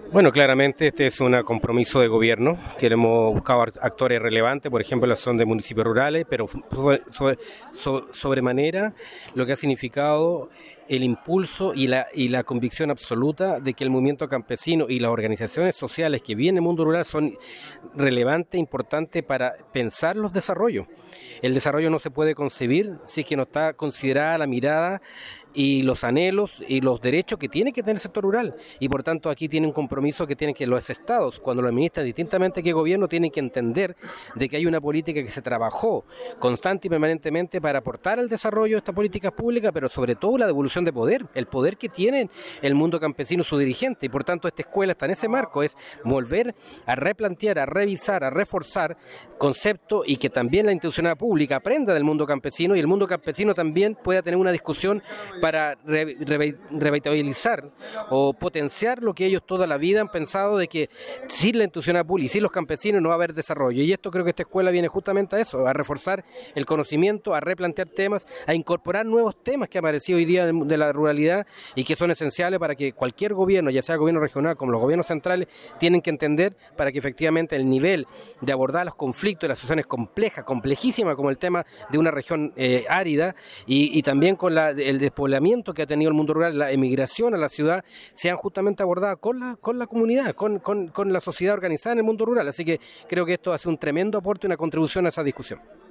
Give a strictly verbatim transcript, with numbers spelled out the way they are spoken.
Bueno, claramente este es un compromiso de gobierno, que hemos buscado actores relevantes, por ejemplo, la zona de municipios rurales, pero sobre, sobre, sobremanera lo que ha significado el impulso y la, y la convicción absoluta de que el movimiento campesino y las organizaciones sociales que vienen en el mundo rural son relevantes, importantes para pensar los desarrollos. El desarrollo no se puede concebir si es que no está considerada la mirada y los anhelos y los derechos que tiene que tener el sector rural, y por tanto aquí tiene un compromiso que tienen que los estados, cuando lo administran distintamente que el gobierno, tienen que entender de que hay una política que se trabajó constante y permanentemente para aportar al desarrollo de estas políticas públicas, pero sobre todo la devolución de poder, el poder que tiene el mundo campesino, su dirigente, y por tanto esta escuela está en ese marco, es volver a replantear, a revisar, a reforzar conceptos, y que también la institucionalidad pública aprenda del mundo campesino, y el mundo campesino también pueda tener una discusión para re, re, revitalizar o potenciar lo que ellos toda la vida han pensado, de que sin la institucionalidad pública y sin los campesinos no va a haber desarrollo. Y esto creo que esta escuela viene justamente a eso, a reforzar el conocimiento, a replantear temas, a incorporar nuevos temas que han aparecido hoy día de la ruralidad y que son esenciales para que cualquier gobierno, ya sea gobierno regional como los gobiernos centrales, tienen que entender para que efectivamente el nivel de abordar los conflictos y las situaciones complejas, complejísimas, como el tema de una región eh, árida y, y también con la, el despoblamiento que ha tenido el mundo rural, la emigración a la ciudad, sean justamente abordadas con la, con la comunidad, con, con, con la sociedad organizada en el mundo rural. Así que creo que esto hace un tremendo aporte y una contribución a esa discusión.